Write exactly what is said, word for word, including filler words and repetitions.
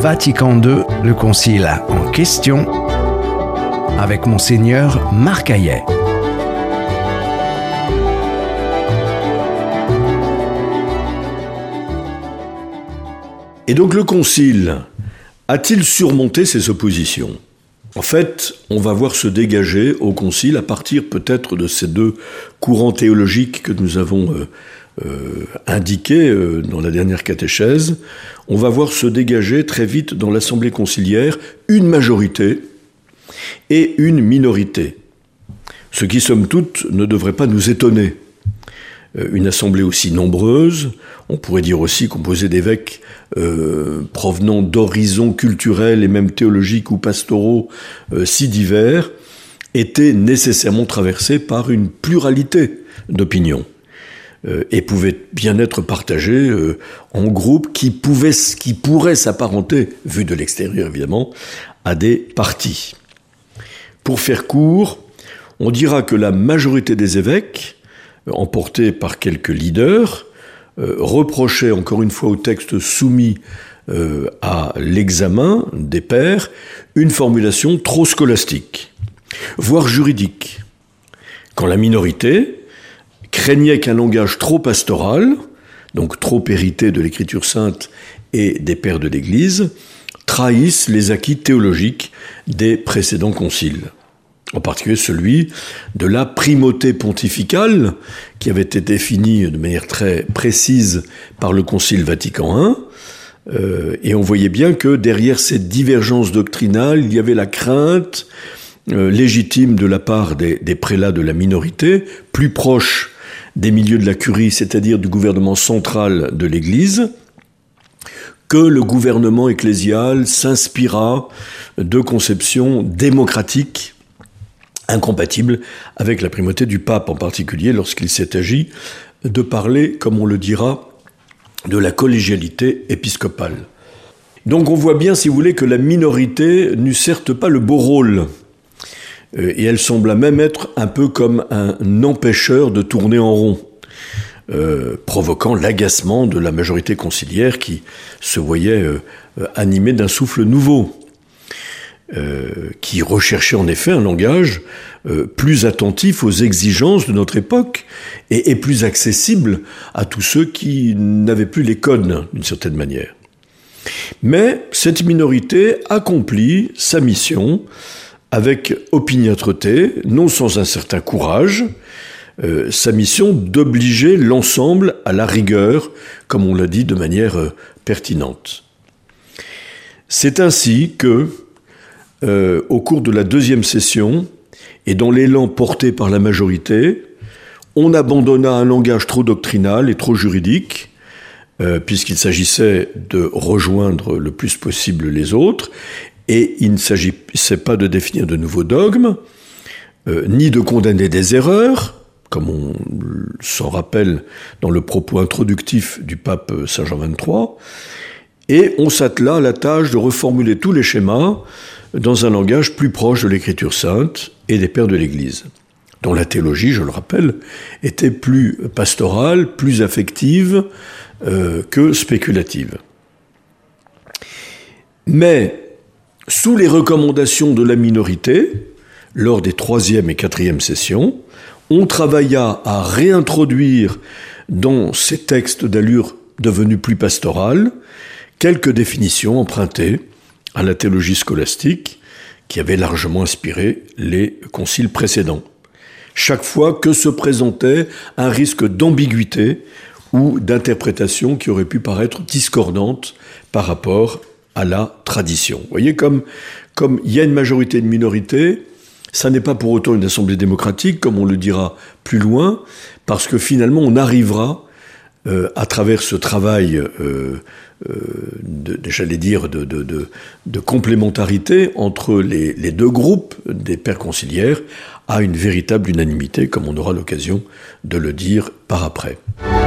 Vatican deux, le concile en question, avec Monseigneur Marc Hayet. Et donc le concile a-t-il surmonté ses oppositions ? En fait, on va voir se dégager au concile, à partir peut-être de ces deux courants théologiques que nous avons euh, euh, indiqués euh, dans la dernière catéchèse, on va voir se dégager très vite dans l'assemblée conciliaire une majorité et une minorité. Ce qui, somme toute, ne devrait pas nous étonner. Euh, une assemblée aussi nombreuse, on pourrait dire aussi composée d'évêques euh, provenant d'horizons culturels et même théologiques ou pastoraux euh, si divers, était nécessairement traversée par une pluralité d'opinions euh, et pouvait bien être partagée euh, en groupes qui, pouvaient, qui pourraient s'apparenter, vu de l'extérieur évidemment, à des partis. Pour faire court, on dira que la majorité des évêques, emportés par quelques leaders, euh, reprochaient encore une fois au texte soumis euh, à l'examen des pairs une formulation trop scolastique, voire juridique, quand la minorité craignait qu'un langage trop pastoral, donc trop hérité de l'Écriture sainte et des pères de l'Église, trahisse les acquis théologiques des précédents conciles. En particulier celui de la primauté pontificale, qui avait été définie de manière très précise par le Concile Vatican un, euh, et on voyait bien que derrière cette divergence doctrinale, il y avait la crainte euh, légitime de la part des, des prélats de la minorité, plus proches des milieux de la curie, c'est-à-dire du gouvernement central de l'Église, que le gouvernement ecclésial s'inspira de conceptions démocratiques incompatible avec la primauté du pape, en particulier lorsqu'il s'est agi de parler, comme on le dira, de la collégialité épiscopale. Donc on voit bien, si vous voulez, que la minorité n'eut certes pas le beau rôle, et elle sembla même être un peu comme un empêcheur de tourner en rond, euh, provoquant l'agacement de la majorité conciliaire qui se voyait euh, animée d'un souffle nouveau. Euh, qui recherchait en effet un langage euh, plus attentif aux exigences de notre époque et, et plus accessible à tous ceux qui n'avaient plus les codes, d'une certaine manière. Mais cette minorité accomplit sa mission avec opiniâtreté, non sans un certain courage, euh, sa mission d'obliger l'ensemble à la rigueur, comme on l'a dit de manière euh, pertinente. C'est ainsi que, Euh, au cours de la deuxième session, et dans l'élan porté par la majorité, on abandonna un langage trop doctrinal et trop juridique, euh, puisqu'il s'agissait de rejoindre le plus possible les autres, et il ne s'agissait pas de définir de nouveaux dogmes, euh, ni de condamner des erreurs, comme on s'en rappelle dans le propos introductif du pape Saint Jean vingt-trois, et on s'attela à la tâche de reformuler tous les schémas dans un langage plus proche de l'Écriture sainte et des pères de l'Église, dont la théologie, je le rappelle, était plus pastorale, plus affective euh, que spéculative. Mais, sous les recommandations de la minorité, lors des troisième et quatrième sessions, on travailla à réintroduire dans ces textes d'allure devenus plus pastorales quelques définitions empruntées à la théologie scolastique qui avait largement inspiré les conciles précédents. Chaque fois que se présentait un risque d'ambiguïté ou d'interprétation qui aurait pu paraître discordante par rapport à la tradition. Vous voyez, comme, comme il y a une majorité et une minorité, ça n'est pas pour autant une assemblée démocratique, comme on le dira plus loin, parce que finalement on arrivera Euh, à travers ce travail, euh, euh, de, de, j'allais dire, de, de, de, de complémentarité entre les, les deux groupes des pères conciliaires, à une véritable unanimité, comme on aura l'occasion de le dire par après.